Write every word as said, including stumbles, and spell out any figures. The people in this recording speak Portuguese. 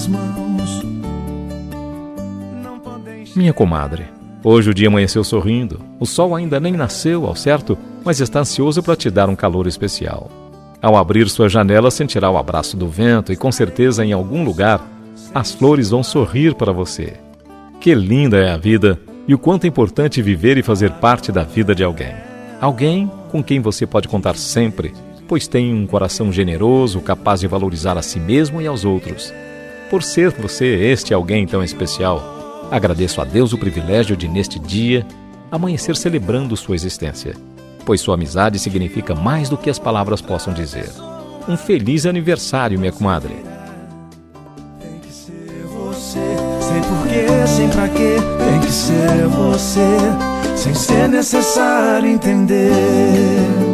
mãos. Minha comadre, hoje o dia amanheceu sorrindo. O sol ainda nem nasceu, ao certo, mas está ansioso para te dar um calor especial. Ao abrir sua janela, sentirá o abraço do vento e, com certeza, em algum lugar, as flores vão sorrir para você. Que linda é a vida e o quanto é importante viver e fazer parte da vida de alguém. Alguém com quem você pode contar sempre, pois tem um coração generoso, capaz de valorizar a si mesmo e aos outros. Por ser você este alguém tão especial, agradeço a Deus o privilégio de, neste dia, amanhecer celebrando sua existência, pois sua amizade significa mais do que as palavras possam dizer. Um feliz aniversário, minha comadre. Tem que ser você, sem porquê, sem pra quê. Tem que ser você, sem ser necessário entender.